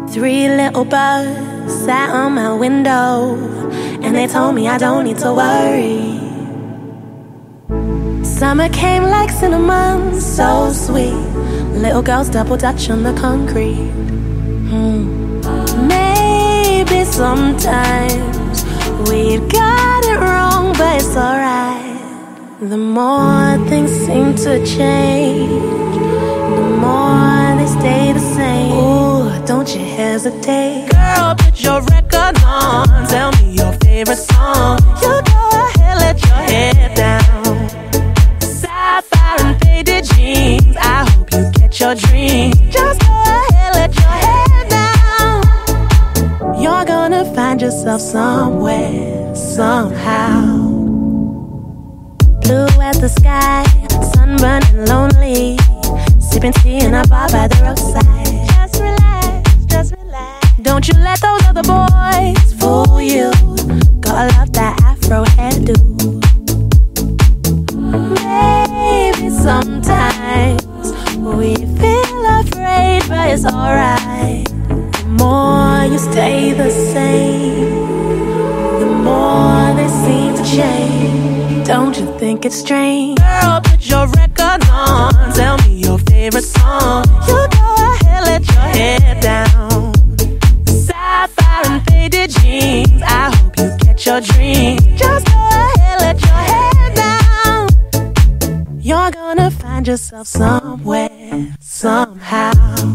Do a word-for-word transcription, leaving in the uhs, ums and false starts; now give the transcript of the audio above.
Three little birds sat on my window, and they told me I don't need to worry. Summer came like cinnamon, so sweet. Little girls double dutch on the concrete. hmm. Maybe sometimes we got it wrong, but it's alright. The more things seem to change, the more they stay the same. Ooh, don't you hesitate. Girl, put your record on. Tell me your favorite song. You go ahead, let your head down. Sapphire and faded jeans, I hope you get your dream. Just go ahead, let your head down. You're gonna find yourself somewhere, somehow. Blue as the sky, sunburned and lonely, sipping tea in a bar by the roadside. Just relax, just relax. Don't you let those other boys fool you. Gotta love that afro hairdo. Maybe sometimes we feel afraid, but it's alright. The more you stay the same, the more they seem to change. Don't you think it's strange? Girl, put your record on. Tell me your favorite song. You go ahead, let your head down. Sapphire and faded jeans, I hope you get your dream. Just go ahead, let your head down. You're gonna find yourself somewhere, somehow.